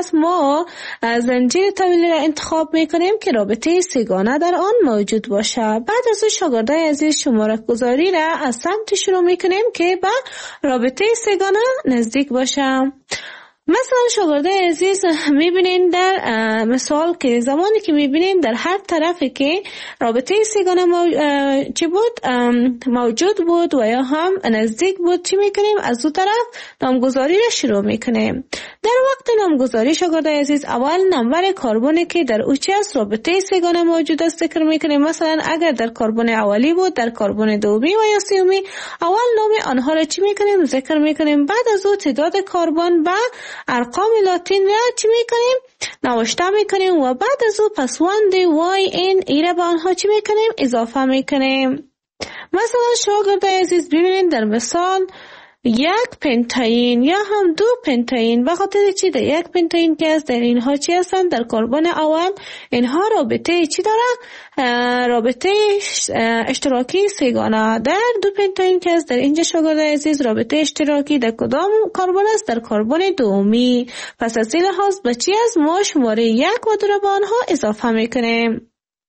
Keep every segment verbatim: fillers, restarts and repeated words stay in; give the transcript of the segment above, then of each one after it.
پس ما زنجیر طویلی را انتخاب میکنیم که رابطه سگانه در آن موجود باشه. بعد از شاگردای عزیز شماره گذاری را از سمت شروع میکنیم که به رابطه سگانه نزدیک باشه. مثلا شاگردای عزیز میبینین در مثال که زمانی که میبینین در هر طرفی که رابطه سگانه مو... چی بود موجود بود و یا هم نزدیک بود، چی میکنیم؟ از دو طرف نامگذاری را شروع میکنیم. در وقت نامگذاری شاگردای عزیز اول نمبر کربنی که در او چی است رابطه سگانه موجود است ذکر میکنیم. مثلا اگر در کربن اولی بود، در کربن دومی و یا سومی، اول نام آنها را چی میکنیم؟ ذکر میکنیم. بعد از او تعداد کربن با ارقام لاتین را چی میکنیم؟ نوشته میکنیم و بعد از او پسوند وای این ایره به آنها چی میکنیم؟ اضافه میکنیم. مثلا شاگردای عزیز ببینید در مثال یک پنتاین یا هم دو پنتاین، به خاطر چی در یک پنتاین که است در اینها چی هستند؟ در کربن اول اینها رابطه چی داره؟ رابطه اشتراکی سگانه. در دو پنتاین که است در اینجا شاگردای عزیز رابطه اشتراکی در کدام کربن است؟ در کربن دومی. پس از این لحاظ به چی است؟ ما شماره یک و دو را به آنها اضافه میکنیم.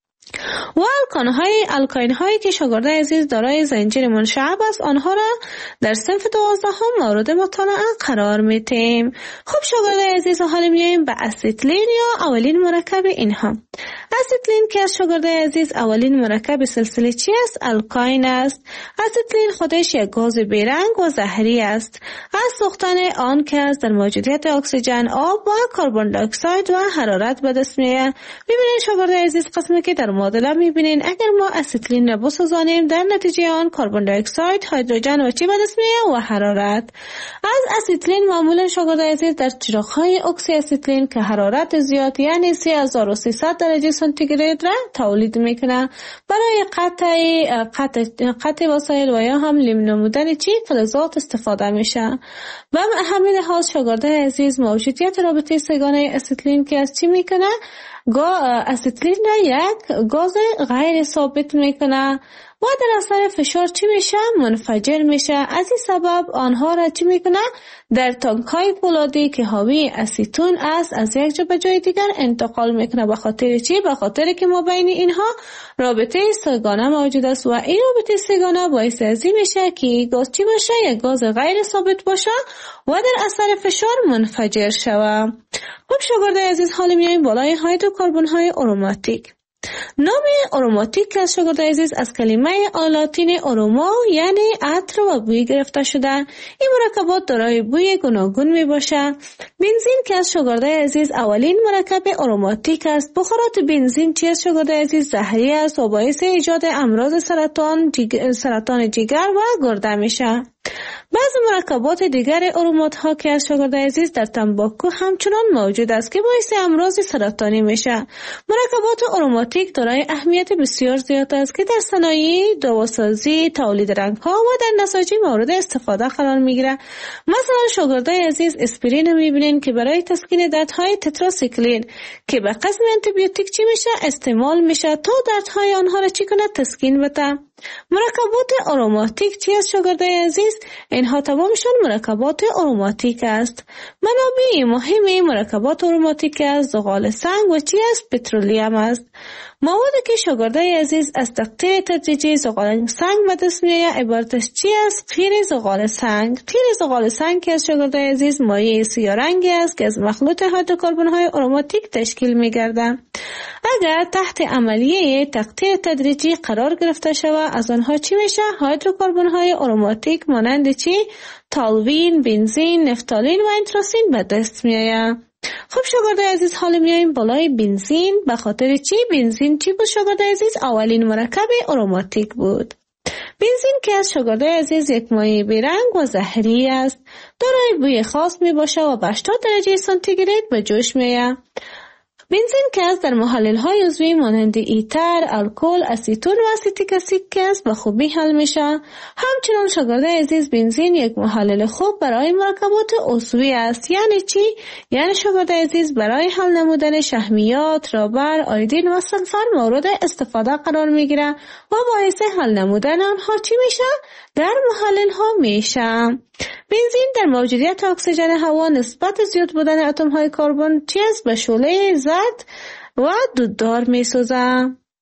و الکانهای الکاین هایی که شاگردای عزیز دارای زنجیر منشعب است آنها را در صنف دوازده هم مورد مطالعه قرار میتیم. خب شاگردای عزیز حالا میایم به اسیتلین یا اولین مرکب اینها. اسیتلین که از شاگردای عزیز اولین مرکب سلسله چی است؟ الکاین است. اسیتلین خودش یک گاز بیرنگ و زهری است. از سوختن آن که از در موجودیت اکسیژن، آب و کربن دی اکساید و حرارت به دست میآید. ببینید شاگردای عزیز قسمی که در معادله میبینین اگر ما اسیتلین را بسوزانیم در نتیجه آن کربن دی اکساید، هیدروژن و چی به دست میآید؟ و حرارت. از اسیتلین معمولا شاگردای عزیز در چراغ‌های اکسی اسیتلین که حرارت زیاد یعنی سه هزار و سیصد درجه سانتیگراد را تولید میکنه برای قطع قطع قطع وسایل و یا هم لم نمودن چی فلزات استفاده میشه. و همین حال شاگردای عزیز موجودیت رابطه سگانه اسیتلین که از چی میکنه؟ گا اسیتلین را یک گاز غیر ثابت میکنه و در اثر فشار چی میشه؟ منفجر میشه. از این سبب آنها را چی میکنه؟ در تانک‌های پولادی که حاوی اسیتون است از یک جا به جای دیگر انتقال میکنه. به خاطر چی؟ به خاطر که ما بین اینها رابطه سگانه موجود است و این رابطه سگانه باعث از این میشه که گاز چی باشه؟ یک گاز غیر ثابت باشه و در اثر فشار منفجر شوه. خب شاگردای عزیز حالا میایم بالای هیدروکربن های آروماتیک. نام آروماتیک از شاگردای عزیز از کلمه لاتین آروما یعنی عطر و بوی گرفته شده. این مرکبات دارای بوی گوناگون می باشه. بنزین که از شاگردای عزیز اولین مرکب آروماتیک است. بخارات بنزین چی از شاگردای عزیز زهری است و باعث ایجاد امراض سرطان جگر، سرطان جگر و گرده میشه. بعض مرکبات دیگر آرومات ها که از شاگردای عزیز در تنباکو همچنان موجود است که باعث امراض سرطانی میشه. مرکبات آروماتیک دارای اهمیت بسیار زیاد است که در صنایع دواسازی، تولید رنگ ها و در نساجی مورد استفاده قرار میگیره. مثلا شاگردای عزیز اسپرین میبینین که برای تسکین دردهای تتراسیکلین که به قسم آنتی بیوتیک چی میشه استعمال میشه تا دردهای آنها را چی کنه؟ تسکین بده. مرکبات آروماتیک چی است شاگردای عزیز؟ اینها تمامشون مرکبات آروماتیک است. منابع مهم مرکبات آروماتیک است زغال سنگ و چی است؟ پترولیم است. موادی که شاگردای عزیز از تقطیع تدریجی زغال سنگ به دست میآید عبارتش چی است؟ قیر زغال سنگ. قیر زغال سنگ که از شاگردای عزیز مایع سیاه رنگی است که از مخلوط هیدروکربن های آروماتیک تشکیل میگردد. اگر تحت عملیه تقطیع تدریجی قرار گرفته شود از آنها چی میشه؟ هیدروکربن های آروماتیک مانند چی؟ تالوین، بنزین، نفتالین و انتراسین به دست میآید. خب شاگردای عزیز حالا میایم بالای بنزین. به خاطر چی؟ بنزین چی بود شاگردای عزیز؟ اولین مرکب آروماتیک بود. بنزین که از شاگردای عزیز یک مایع بیرنگ و زهری است. دارای بوی خاص می باشه و به هشتاد درجه سانتیگراد به جوش میآید. بنزین که است در محلل های عضوی مانند ایتر، الکل، اسیتون و اسیتیک اسید که است به خوبی حل میشه. همچنان شاگردای عزیز بنزین یک محلل خوب برای مرکبات عضوی است. یعنی چی؟ یعنی شاگردای عزیز برای حل نمودن شحمیات، رابر، آیودین و سلفر مورد استفاده قرار میگیره و باعث حل نمودن آنها چی میشه؟ در محلل ها میشه. بنزین در موجودیت اکسیژن هوا نسبت زیاد بودن اتم های کربن چیز به شعله زرد و دوددار میسوزه.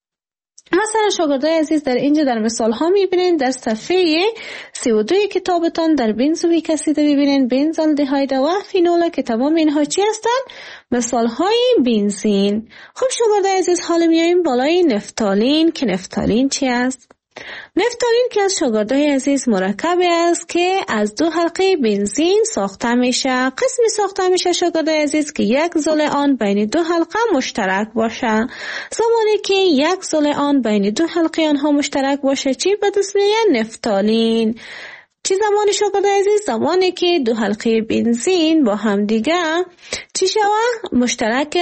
مثلا شاگردای عزیز در اینجا در مثال ها میبینین در صفحه سی و دو کتابتان در بنزویک اسید میبینین بنزالدهاید و فینول که تمام اینها چی هستن؟ مثال های بنزین. خب شاگردای عزیز حالا میاییم بالای نفتالین که نفتالین چی است؟ نفتالین که از شاگردای عزیز مرکبی است که از دو حلقه بنزین ساخته میشه. قسمی ساخته میشه شاگردای عزیز که یک زل آن بین دو حلقه مشترک باشه. زمانی که یک زل آن بین دو حلقه آنها مشترک باشه چی به دست میاد؟ نفتالین. چی زمانی شاگردای عزیز؟ زمانی که دو حلقه بنزین با هم دیگه چی شوه؟ مشترک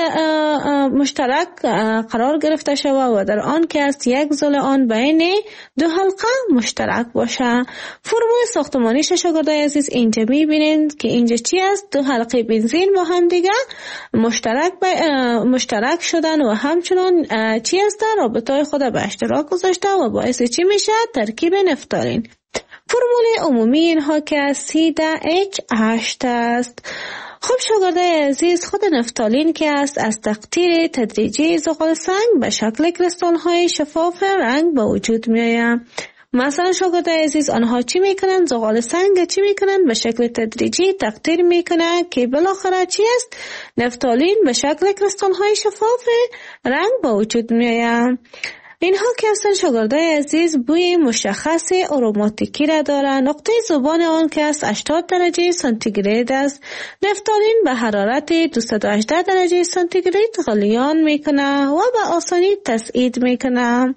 مشترک قرار گرفته شوه و در آن که است یک زل آن بین دو حلقه مشترک باشه. فرمول ساختمانیش شاگردای عزیز اینجا میبینید که اینجا چی است؟ دو حلقه بنزین با هم دیگه مشترک مشترک شدن و همچنان چی است؟ رابطه خود به اشتراک گذاشته و باعث چی میشه؟ ترکیب نفتالین. فرمول عمومی اینها که سی ده اچ هشت است. خب شاگردای عزیز خود نفتالین که است از تقطیر تدریجی زغال سنگ به شکل کریستال های شفاف رنگ به وجود می آید. مثلا شاگردای عزیز آنها چی میکنن؟ زغال سنگ چی میکنن؟ به شکل تدریجی تقطیر میکنن که بالاخره چی است؟ نفتالین به شکل کریستال های شفاف رنگ به وجود می آید. اینها که هستن شاگردای عزیز بوی مشخص اروماتیکی را دارند. نقطه ذوبان آن که است هشتاد درجه سانتیگراد است. نفتالین به حرارت دویست و هجده درجه سانتیگراد غلیان میکنه و به آسانی تسعید میکنه.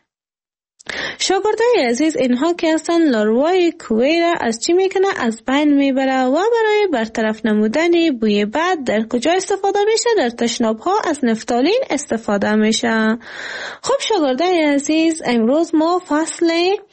شاگردای عزیز اینها که هستن لاروای کوه را از چی میکنه؟ از بین میبره و برای برطرف نمودن بوی بد در کجا استفاده میشه؟ در تشناب ها از نفتالین استفاده میشه. خب شاگردای عزیز امروز ما فصل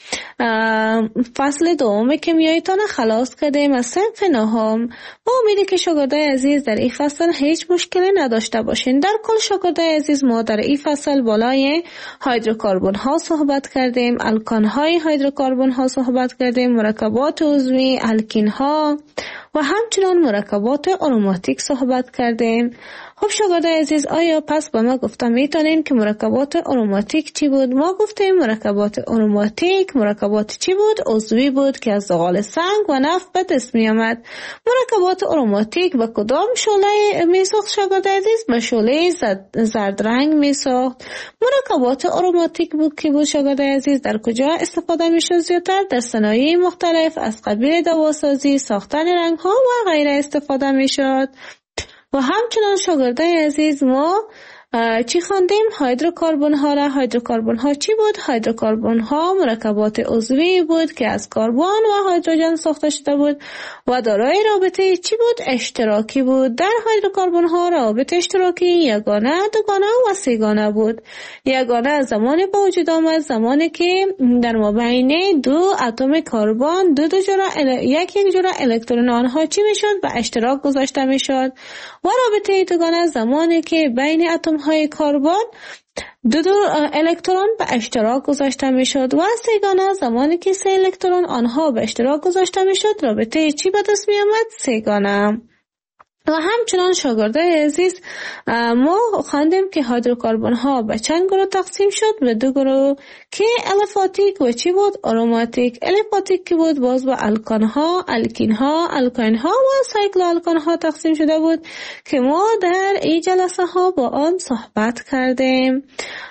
فصل دوم کیمیاییتان خلاص کردیم از صنف نهم. با امیدی که شاگردای عزیز در این فصل هیچ مشکلی نداشته باشین. در کل شاگردای عزیز ما در این فصل بالای هیدروکربن ها صحبت کردیم، الکان های هیدروکربن ها صحبت کردیم، مرکبات عضوی، الکین ها و همچنان مرکبات آروماتیک صحبت کردیم. خب شاگردای عزیز آیا پس با ما گفتم میتونین که مرکبات آروماتیک چی بود؟ ما گفتیم مرکبات آروماتیک مرکبات چی بود؟ عضوی بود که از زغال سنگ و نفت به دست می آمد. مرکبات آروماتیک به کدام شعله می ساخت شاگردای عزیز؟ به شعله زرد رنگ می ساخت. مرکبات آروماتیک بود که بود شاگردای عزیز در کجا استفاده می شد زیادتر؟ در صنایع مختلف از قبیل دواسازی، ساختن رنگ ها و غیره استفاده می شد. و همچنان شاگردای عزیز ما چی خواندیم؟ هیدروکربن ها را. هیدروکربن ها چی بود؟ هیدروکربن ها مرکبات عضوی بود که از کربن و هیدروژن ساخته شده بود و دارای رابطه چی بود؟ اشتراکی بود. در هیدروکربن ها رابطه اشتراکی یگانه، دوگانه و سه‌گانه بود. یگانه زمانی به وجود آمد زمانی که در مابین دو اتم کربن دو دو جرعه ال... یک یک جرعه الکترون آنها چی میشد؟ به اشتراک گذاشته میشد. و رابطه دوگانه زمانی که بین اتم های کربن دو دو الکترون به اشتراک گذاشته میشد. و سه‌گانه زمانی که سه الکترون آنها به اشتراک گذاشته میشد رابطه چی به دست می آمد؟ سه‌گانه. و همچنان شاگردای عزیز ما خواندیم که هیدروکربن ها به چند گروه تقسیم شد؟ به دو گروه که الیفاتیک و چی بود؟ آروماتیک. الیفاتیک که بود باز با الکان ها، الکین ها، الکاین ها و سایکلو الکان ها تقسیم شده بود که ما در این جلسه ها با آن صحبت کردیم.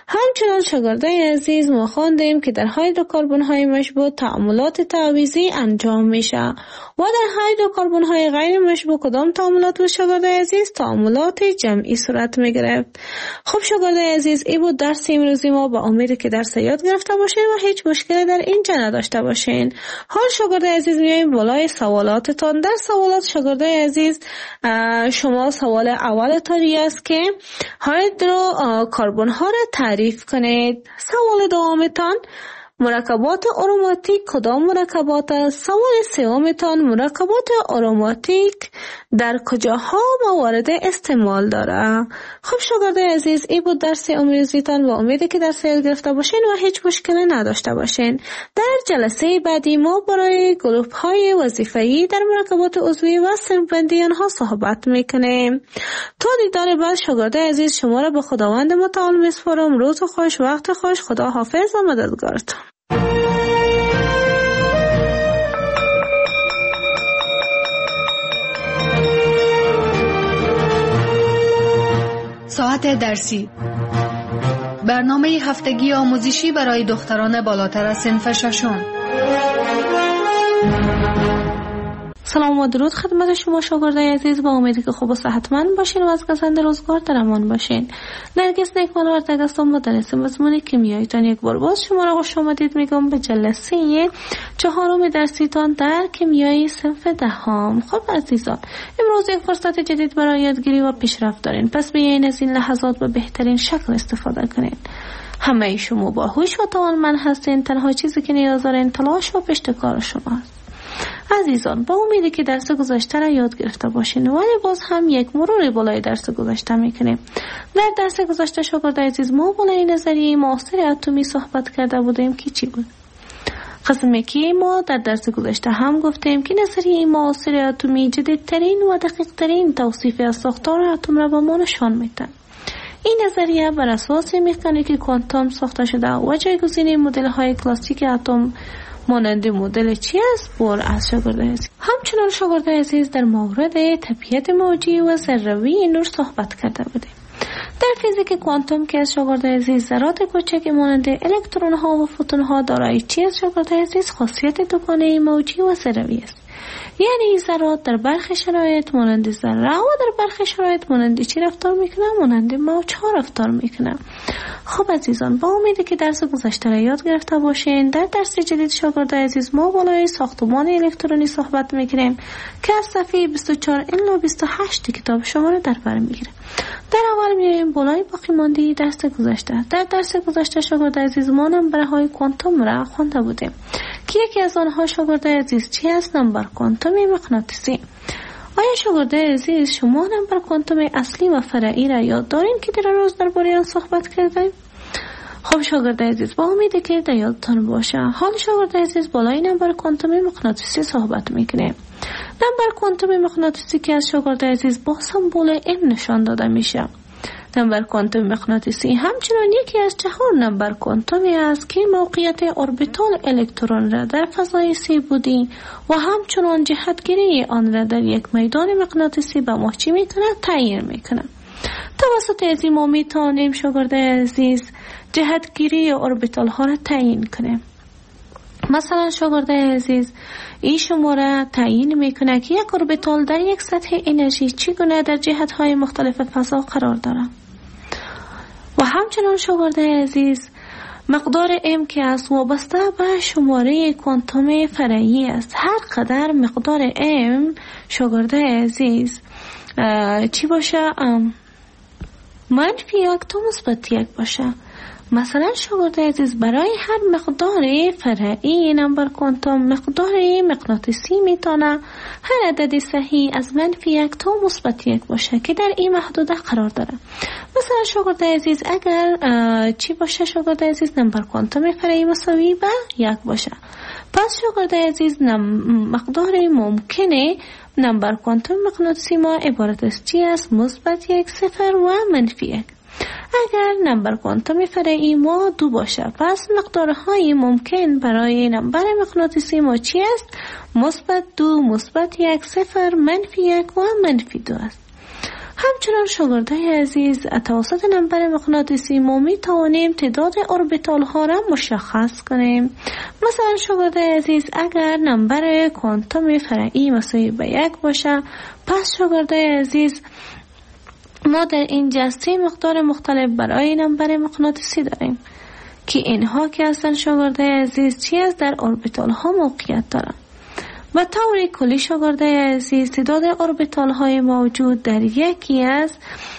همچنان شاگردای عزیز ما خواندیم که در هیدروکربن های مشبوع تعاملات تعویضی انجام میشه و در هیدروکربن های غیر مشبوع کدام تعاملات بود شاگردای عزیز؟ تعاملات جمعی صورت میگیره. خب شاگردای عزیز این بود درس امروزی ما، با امید که درس یاد گرفته باشین و هیچ مشکلی در اینجا نداشته باشین. حال شاگردای عزیز میایم بالای سوالاتتان. در سوالات شاگردای عزیز شما سوال اولتان است که هیدروکربن ها را تعریف کنید. سوال دومتان مرکبات آروماتیک کدام مرکبات؟ سوال سومتان مرکبات آروماتیک در کجاها موارد استعمال داره؟ خب شاگردای عزیز این بود درس امروزیتان و امیده که درس یاد گرفته باشین و هیچ مشکلی نداشته باشین. در جلسه بعدی ما برای گروپ های وظیفه‌ای در مرکبات عضوی و صنف‌بندی آنها صحبت میکنیم. تا دیدار بعد شاگردای عزیز شما را به خداوند متعال میسپارم. روز خوش، وقت خوش، خدا حافظ و مددگارتان. ساعت درسی، برنامه هفتگی آموزشی برای دختران بالاتر از صنف ششم. سلام و درود خدمت شما شاگردای عزیز، با امیدی که خوب و صحتمند باشین و از گزند روزگار در امان باشین. نرگس نیکمانور در دستم با درس مضمون کیمیاییتان یک بار باز شما را خوش آمدید میگم به جلسه چهارم درسیتان در کیمیای صنف دهم. خب عزیزان، امروز یک فرصت جدید برای یادگیری و پیشرفت دارین، پس بیاین از این لحظات به بهترین شکل استفاده کنین. همه شما باهوش و توانمند هستین، تنها چیزی که نیاز دارین تلاش و پشتکار شماست. عزیزان، با امیدی که درس گذشته را یاد گرفته باشین، ولی باز هم یک مرور بالای درس گذشته میکنیم. در درس گذشته شاگردای عزیز ما بالای نظریه معاصر اتمی صحبت کرده بودیم که چی بود؟ قسمی که ما در درس گذشته هم گفتیم که نظریه معاصر اتمی جدیدترین و دقیق ترین توصیف از ساختار اتم را به ما نشان میده. این نظریه بر اساس مکانیک کوانتوم ساخته شده و جایگزین مدل های کلاسیک اتم مانند مدل چی است بر از شاگردای عزیز. همچنان شاگردای عزیز در مورد طبیعت موجی و ذروی نور صحبت کرده بودیم. در فیزیک کوانتوم که از شاگردای عزیز ذرات کوچک مانند الکترون ها و فوتون ها دارای چی از شاگردای عزیز خاصیت دوگانه موجی و ذروی است. یعنی ذرات در برخی شرایط مانند ذره و در برخی شرایط مانند چی رفتار میکنه؟ مانند موج ها رفتار میکنه. خب عزیزان، با امیدی که درس گذشته را یاد گرفته باشین، در درس جدید شاگردای عزیز ما بالای ساختمان الکترونی صحبت میکنیم که از صفحه بیست و چهار الی بیست و هشت کتاب شما را در بر میگیره. در اول میایم بالای باقی مانده درس گذشته. در درس گذشته شاگردای عزیز ما نمبرهای کوانتوم را خوانده بودیم که یکی از آنها شاگردای عزیز چی است؟ نمبر کوانتوم مغناطیسی. آیا شاگردای عزیز شما نمبر کوانتوم اصلی و فرعی را یاد دارین که در روز درباره آن صحبت کردیم؟ خب شاگردای عزیز، با امیدی که در یادتان باشه، حال شاگردای عزیز بالای نمبر کوانتوم مغناطیسی صحبت میکنیم. نمبر کوانتوم مغناطیسی که از شاگردای عزیز با سمبل ام نشان داده میشه. نمبر کوانتوم مغناطیسی همچنان یکی از چهار نمبر کوانتومی است که موقعیت اوربیتال الکترون را در فضای سی بودی و همچنان جهتگیری آن را در یک میدان مغناطیسی به ما چی میکنه؟ تعیین میکنه. توسط از این ما میتونیم شاگردای عزیز جهتگیری اوربیتال ها را تعیین کنیم. مثلا شاگردای عزیز این شماره تعیین میکنه که یک اوربیتال در یک سطح انرژی چگونه در جهت های مختلف فضا قرار داره. و همچنان شاگردای عزیز مقدار ام که از وابسته به شماره کوانتوم فرعی است. هر قدر مقدار ام شاگردای عزیز چی باشه؟ منفی یک تا مثبت یک باشه. مثلا شاگردای عزیز برای هر مقدار فرعی نمبر کوانتوم مقدار مغناطیسی میتونه هر عدد صحیح از منفی یک تا مثبت یک باشه که در این محدوده قرار داره. مثلا شاگردای عزیز اگر چی باشه شاگردای عزیز نمبر کوانتوم فرعی مساوی به یک باشه، پس شاگردای عزیز مقدار ممکنه نمبر کوانتوم مغناطیسی ما عبارت از چی است؟ مثبت یک، صفر و منفی یک. اگر نمبر کوانتوم فرعی ما دو باشه، پس مقدارهای ممکن برای نمبر مغناطیسی ما چی است؟ مثبت دو، مثبت یک، صفر، منفی یک و منفی دو است. همچنان شاگردای عزیز توسط نمبر مغناطیسی ما می توانیم تعداد اوربیتال ها را مشخص کنیم. مثلا شاگردای عزیز اگر نمبر کوانتوم فرعی مساوی به یک باشه، پس شاگردای عزیز ما در این جسته مقدار مختلف برای نمبر مغناطیسی داریم که اینها که هستن شاگردای عزیز چیز در اوربیتال ها موقعیت دارن. و طور کلی شاگردای عزیز تعداد اوربیتال های موجود در یکی از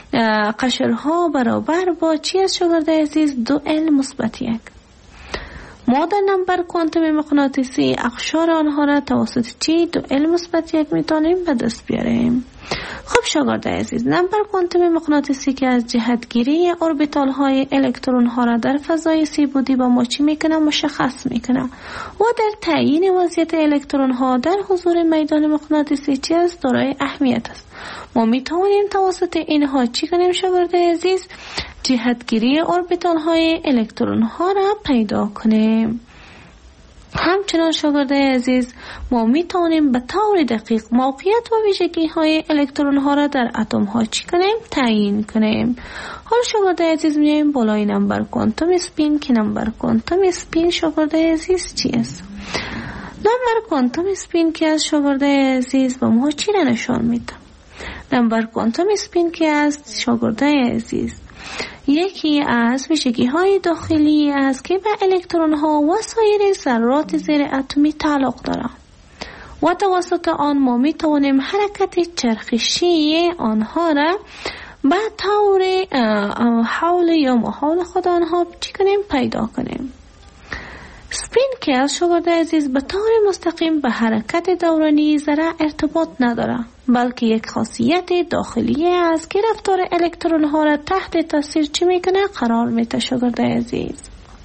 قشرها برابر با چی از شاگردای عزیز؟ دو ال مثبت یک. ما در نمبر کوانتوم مغناطیسی اقشار آنها را توسط چی؟ دو ال مثبت یک میتونیم به دست بیاریم. خب شاگردای عزیز، نمبر کوانتوم مغناطیسی که از جهتگیری اوربیتال های الکترون ها را در فضای سی بعدی با ما چی میکنه؟ مشخص میکنه و در تعیین وضعیت الکترون ها در حضور میدان مغناطیسی چی است؟ دارای اهمیت است. ما میتوانیم توسط اینها چی کنیم شاگردای عزیز؟ جهتگیری اوربیتال های الکترون ها را پیدا کنیم. همچنان شاگردای عزیز ما می توانیم به طور دقیق موقعیت و ویژگی های الکترون ها را در اتم ها چی کنیم؟ تعیین کنیم. حالا شاگردای عزیز میایم بالای نمبر کوانتوم اسپین که نمبر کوانتوم اسپین شاگردای عزیز چی است؟ نمبر کوانتوم اسپین که از شاگردای عزیز با ما چی را نشان میده؟ نمبر کوانتوم اسپین که از شاگردای عزیز یکی از ویژگی های داخلی است که به الکترون ها و سایر ذرات زیر اتمی تعلق دارد و توسط آن ما می توانیم حرکت چرخشی آنها را به طور حول یا محال خود آنها چی کنیم؟ پیدا کنیم. سپین که از شاگردای عزیز به طور مستقیم به حرکت دورانی ذره ارتباط نداره، بلکه یک خاصیت داخلی است که رفتار الکترون ها را تحت تاثیر چی میکنه؟ قرار میده شاگردای عزیز.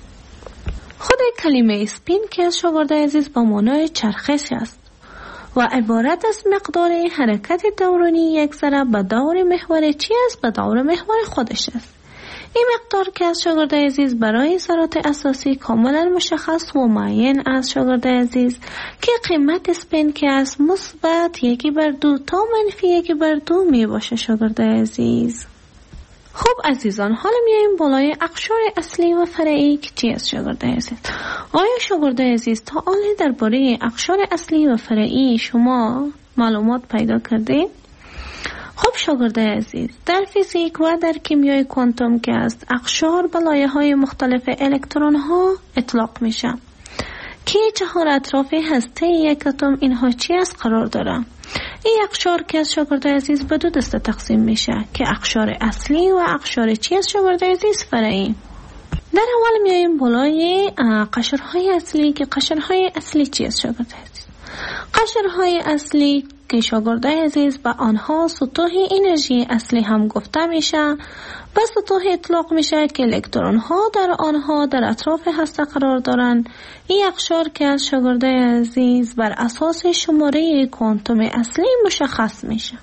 خود کلمه سپین که از شاگردای عزیز با معنای چرخش است و عبارت از مقدار حرکت دورانی یک ذره به دور محور چی است؟ به دور محور خودش است. این مقدار که از شاگردای عزیز برای ذرات اساسی کاملا مشخص و معین از شاگردای عزیز که قیمت سپین که از مثبت یکی بر دو تا منفی یکی بر دو می باشه شاگردای عزیز. خب عزیزان، حالا میایم بالای اقشار اصلی و فرعی که چی است شاگردای عزیز؟ آیا شاگردای عزیز تا حالا درباره اقشار اصلی و فرعی شما معلومات پیدا کردید؟ خب شاگردای عزیز، در فیزیک و در کیمیای کوانتوم که است اقشار به لایه‌های مختلف الکترون ها اطلاق میشه که چهار اطراف هسته یک اتم اینها چی است قرار داره. این اقشار که از شاگردای عزیز به دو دسته تقسیم میشه که اقشار اصلی و اقشار چی است شاگردای عزیز؟ فرعی. در اول میایم بالای قشرهای اصلی که قشرهای اصلی چی است شاگردای عزیز؟ قشرهای اصلی که شاگردای عزیز به آنها سطوح انرژی اصلی هم گفته میشه، به سطوح اطلاق میشه که الکترون ها در آنها در اطراف هسته قرار دارند. این اقشار که از شاگردای عزیز بر اساس شماره کوانتوم اصلی مشخص میشه.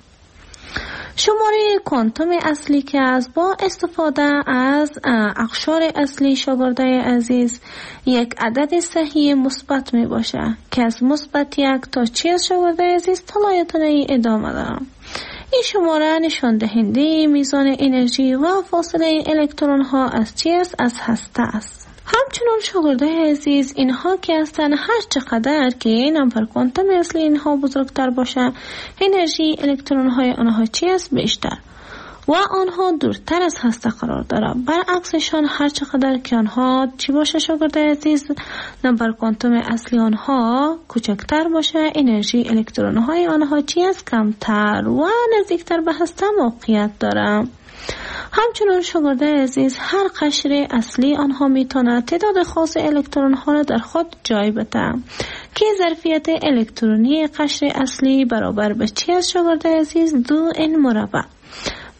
شماره کوانتوم اصلی که از با استفاده از اقشار اصلی شاگردای عزیز یک عدد صحیح مثبت می باشه که از مثبت یک تا چی از شاگردای عزیز طلایتانه ادامه دارم. این شماره نشان دهنده میزان انرژی و فاصله الکترون ها از چی است؟ از هسته است. همچنان شاگردای عزیز اینها که هستن هر چقدر که نمبر کوانتوم اصلی اینها بزرگتر باشه انرژی الکترون های آنها چی است؟ بیشتر و آنها دورتر از هسته قرار داره. برعکسشان هر چقدر که آنها چی باشه شاگردای عزیز؟ نمبر کوانتوم اصلی آنها کوچکتر باشه انرژی الکترون های آنها چی است؟ کمتر و نزدیکتر به هسته موقعیت داره. همچنان شاگردای عزیز هر قشر اصلی آنها میتونه تعداد خاص الکترون ها را در خود جای بده که ظرفیت الکترونی قشر اصلی برابر به چی است شاگردای عزیز؟ دو ان مربع.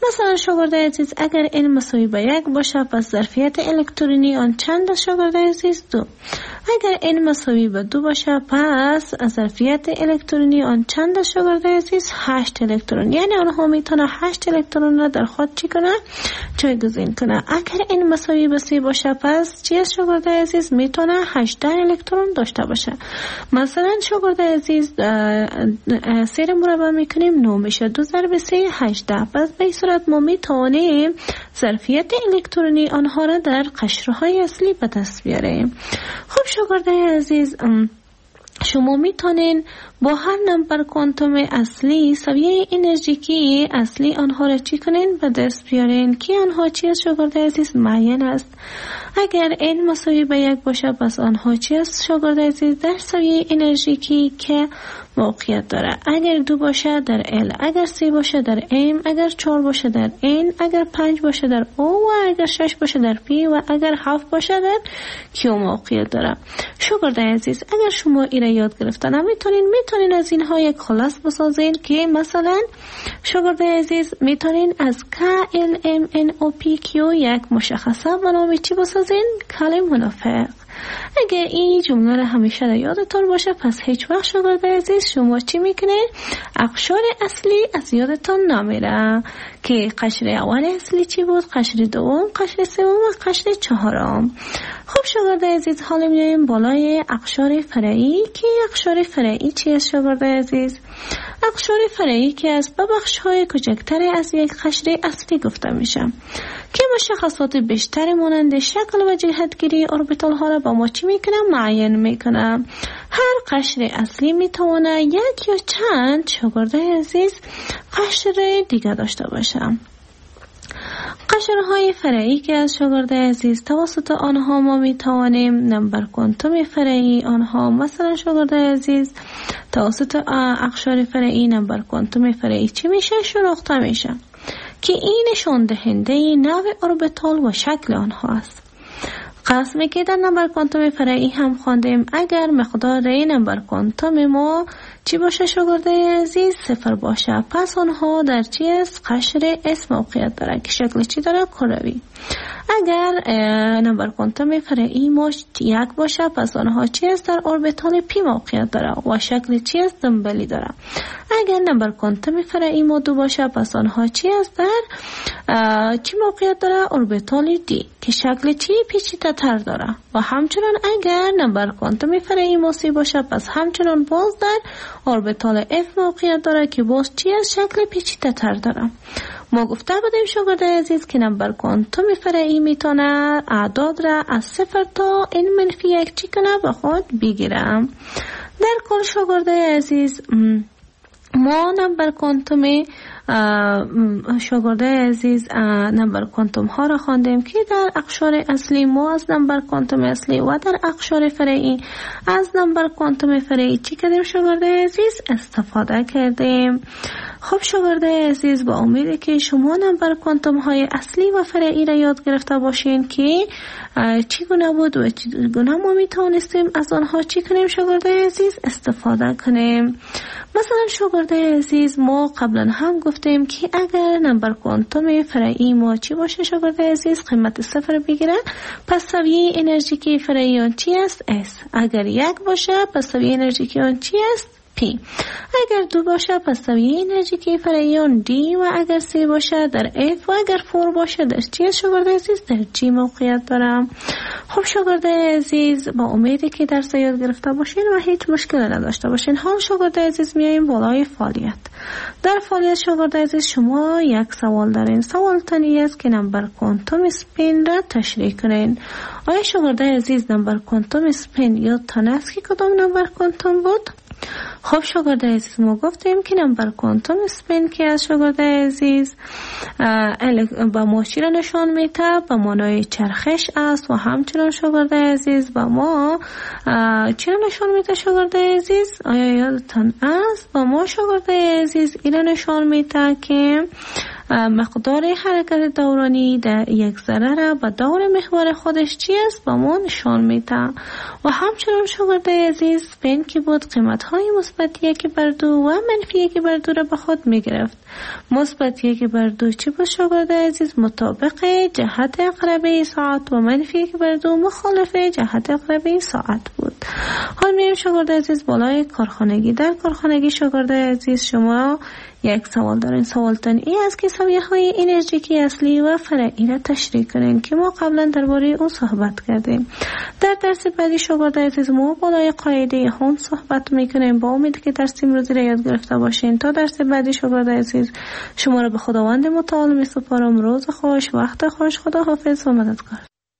مثلا شاگرد عزیز اگر n مساوی به یک باشه پس ظرفیت الکترونی آن چند است شاگرد عزیز؟ دو. اگر n مساوی به دو باشه پس ظرفیت الکترونی آن چند است شاگرد عزیز؟ هشت الکترون. یعنی آنها میتونه هشت الکترون را در خود چی کنه؟ جایگزین کنه. اگر n مساوی به سه باشه پس چی است شاگرد عزیز؟ میتونه هجده الکترون داشته باشه. مثلا شاگرد عزیز سه را مربع میکنیم نه میشه، دو ضرب سه هجده. پس به این صورت ما میتونیم ظرفیت الکترونی آنها را در قشرهای اصلی به دست بیاریم. خب شاگرد عزیز شما میتونین با هر نمبر کوانتوم اصلی سویه انرژیکی اصلی آنها را چی کنین؟ به دست بیارین که آنها چی است شاگرد عزیز؟ معین است. اگر n مساوی به یک باشه پس آنها چی است شاگرد عزیز؟ در سویه انرژیکی که موقعیت داره. اگر دو باشه در L، اگر سه باشه در M، اگر چهار باشه در N، اگر پنج باشه در O و اگر شش باشه در P و اگر هفت باشه در Q موقعیت داره. شاگرد عزیز اگر شما ایره یاد گرفتن میتونین میتونین از اینها یک خلاص بسازین که مثلا شاگرد عزیز میتونین از K L M N O P Q یک مشخصه به نام چی بسازین؟ کل منافق. اگر این جمله را همیشه را یادتون باشه پس هیچ وقت شاگرد عزیز شما چی میکنه؟ اقشار اصلی از یادتون نمیره که قشر اول اصلی چی بود؟ قشر دوم، قشر سوم و قشر چهارم. خب شاگرد عزیز حالا میایم بالای اقشار فرعی که اقشار فرعی چی است شاگرد عزیز؟ اقشار فرعی که از بخش های کوچکتر از یک قشر اصلی گفته میشه که مشخصات بیشتر مانند شکل و جهتگیری اوربیتال ها را با ما چی میکنه؟ معین میکنه. هر قشر اصلی میتونه یک یا چند شاگرد عزیز قشر دیگه داشته باشه. قشرهای فرعی که از شاگرد عزیز توسط آنها ما میتوانیم نمبر کوانتوم فرعی آنها مثلا شاگرد عزیز توسط اقشار فرعی نمبر کوانتوم فرعی چی میشه؟ شناخته میشه که این نشان دهنده نوع اوربیتال و شکل آنها است. قسمی که در نمبر کوانتوم فرعی هم خواندیم اگر مقدار نمبر کوانتوم ما چی باشه شاگرد عزیز؟ صفر باشه پس آنها در چی است؟ قشر اس موقعیت داره که شکل چی داره؟ کروی. اگر نمبر کوانتوم فرعی ما یک باشه پس آنها چی است؟ در اوربیتال پی موقعیت داره و شکل چی است؟ دنبالی داره. اگر نمبر کوانتوم فرعی ما دو باشه پس آنها چی است؟ در چی موقعیت داره؟ اوربیتال دی که شکل چی؟ پیچیده تر داره. و همچنان اگر نمبر کوانتوم فرعی ما سه باشه پس همچنان باز در اوربیتال اف موقعیت داره که باز چی است؟ شکل پیچیده تر داره. ما گفته بودیم شاگرد عزیز که نمبر کوانتوم فرعی میتونه اعداد را از صفر تا n منفی یک چی کنه به خود بگیرم. در کل شاگرد عزیز ما نمبر کوانتوم شاگرد عزیز نمبر کوانتوم ها را خواندیم که در اقشار اصلی ما از نمبر کوانتوم اصلی و در اقشار فرعی از نمبر کوانتوم فرعی چی کردیم شاگرد عزیز؟ استفاده کردیم. خب شاگرد عزیز با امید که شما نمبر کوانتوم های اصلی و فرعی را یاد گرفته باشین که چگونه بود و چگونه ما میتونستیم از آنها چی کنیم شاگرد عزیز؟ استفاده کنیم. مثلا شاگرد عزیز ما قبلا هم گفتیم که اگر نمبر کوانتوم فرعی ما چی باشه شاگرد عزیز؟ قیمت صفر بگیره پس سویه انرژیکی فرعی آن چی است؟ اس. اگر یک باشه پس سویه انرژیکی آن چی است؟ P. اگر دو باشه پس سویه انرژیکی فرعی آن دی و اگر سه باشه در F و اگر فور باشه در چی است شاگرد عزیز؟ در G موقعیت دارم. خب شاگرد عزیز با امیدی که درس یاد گرفته باشین و هیچ مشکل نداشته باشین. حال شاگرد عزیز میاییم بالای فعالیت. در فعالیت شاگرد عزیز شما یک سوال دارین. سوال تانی است که نمبر کوانتوم سپین را تشریح کنین. آیا شاگرد عزیز نمبر کوانتوم سپین یادتان است که کدام نمبر کوانتوم بود؟ خب شاگرد عزیز ما گفتیم که نمبر کوانتوم سپین که از شاگرد عزیز با ما چی را نشان میده؟ با مانای چرخش است و همچنان شاگرد عزیز با ما چی را نشان میده شاگرد عزیز؟ آیا یادتان است؟ با ما شاگرد عزیز این را نشان میده که مقدار حرکت دورانی در یک ذره را به دور محور خودش چی است با ما نشان میده. و همچنان شاگرده عزیز بین که بود قیمت های مثبت یک بر دو و منفی یک بر دو را به خود می گرفت. مثبت یک بر دو چی بود شاگرده عزیز؟ مطابق جهت اقربه ساعت و منفی یک بر دو مخالف جهت اقربه ساعت بود. حال میریم شاگرده عزیز بالای کارخانگی. در کارخانگی شاگرده عزیز شما یک سوال دارین. سوالتان این است که سویه های انرژیکی اصلی و فرعی را تشریح کنین که ما قبلا درباره اون صحبت کردیم. در درس بعدی شاگرده عزیز ما بالای قاعده هوند صحبت میکنیم. با امید که درس امروزی را یاد گرفته باشین. تا درس بعدی شاگرده عزیز شما را به خداوند متعال میسپارم. روز خوش، وقت خوش، خدا حافظ و مددگار.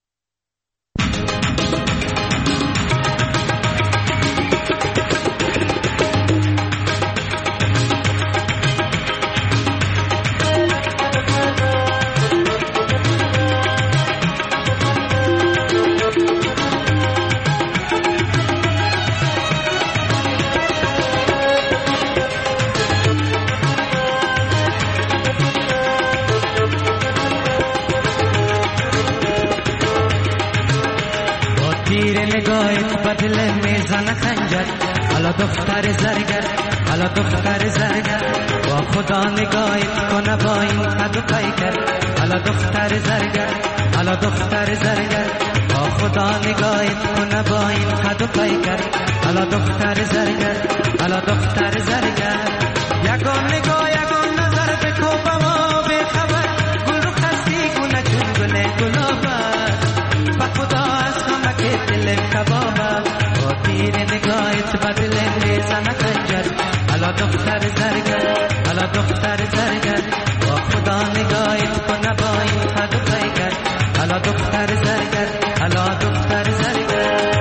بدل میزن خنجر حالا دختر زرگر حالا دختر زرگر با خدا نگاهت کنه با این قد و پیکر حالا دختر زرگر حالا دختر زرگر با خدا نگاهت کنه با این قد و پیکر حالا دختر زرگر حالا دختر زرگر یگان نگاه یگان نظر بکو با ما بخبر گل رو خستی کنه چون گل گلاب با خدا از همه که دل کباب تیر نگاهت بدل میزن خنجر حالا دختر زرگر حالا دختر زرگر با خدا نگاهت کنه با این قد و پیکر حالا دختر زرگر حالا دختر زرگر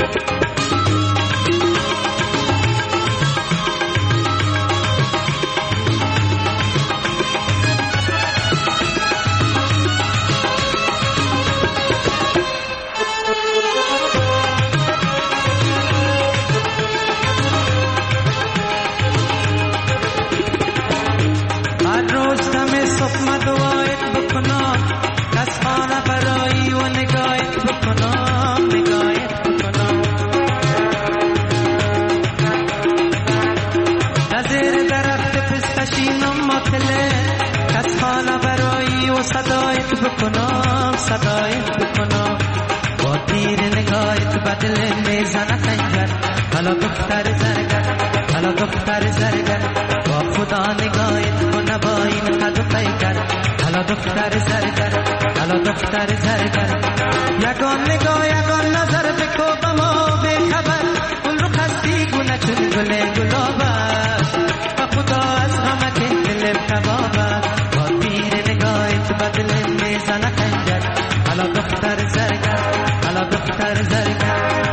صدایت بکنم صدایت بکنم با تیر نگاهت بدل میزن خنجر حالا دختر زرگر حالا دختر زرگر با خدا نگاهت کنه با این قد و پیکر حالا دختر زرگر حالا دختر زرگر یگان نگاه یگان نظر بکو با ما بخبر گل رو خستی گونه چون گل گلاب با خدا از همه که دل کباب بدل میزن خنجر حالا دختر زرگر حالا دختر زرگر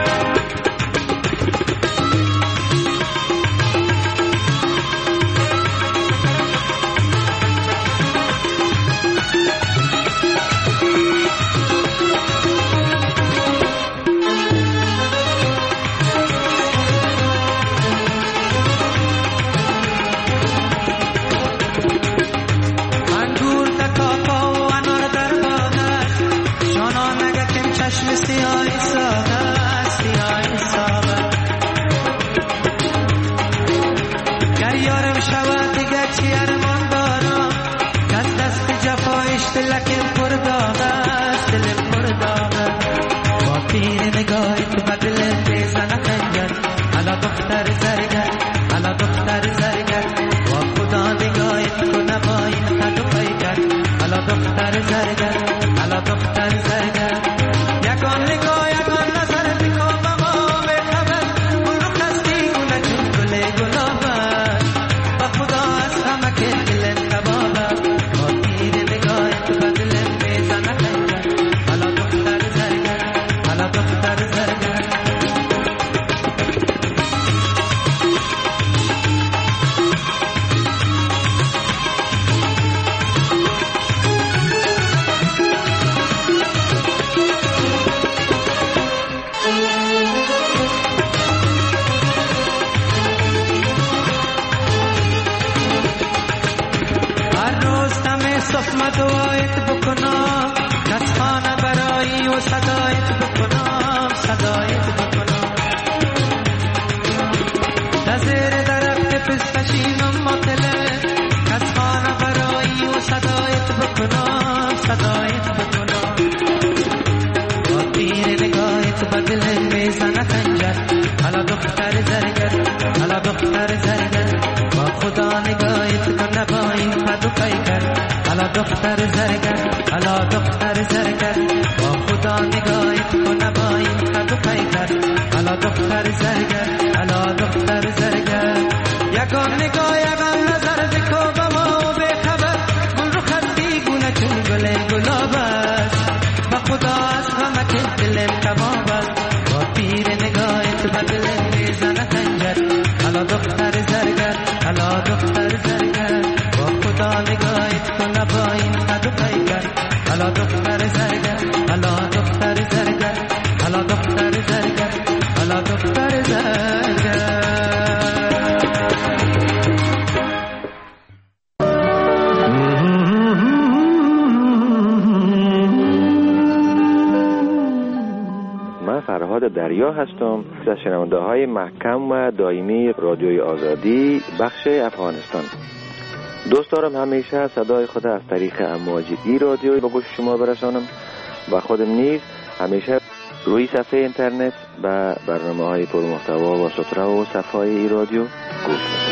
نگاهت بکنم کس خانه برایی و صدایت بکنم صدایت بکنم در زیر درخت پستشینم مطلع کس خانه برایی و صدایت بکنم صدایت بکنم با تیر نگاهت بدل میزنه خنجر حالا دختر زرگر حالا دختر زرگر با خدا نگاهت کنه با این قد و پیکر حالا دختر زرگر حالا دختر زرگر با خدا نگاهت کنه با این قد و پیکر حالا دختر زرگر حالا دختر زرگر یکان نگاه یکان نظر دکو با ما به خبر گل رو خستی گونه چون گل گلاب است با خدا از همه که دلم کباب است با پیر نگاهت بدل میزنه خنجر حالا دختر زرگر حالا دختر زرگر با خدا نگاهت کنه با این قد و پیکر حالا دختر زرگر حالا دختر زرگر حالا دختر زرگر حالا دختر زرگر فرهاد دریا هستم از شنونده های محکم و دائمی رادیوی آزادی بخش افغانستان. دوست دارم همیشه صدای خود از طریق امواج ای رادیوی به گوش شما برسانم و خودم نیز همیشه روی صفحه اینترنت به برنامه های پرمحتوا و سطره و صفحه ای رادیو گوش میکنم.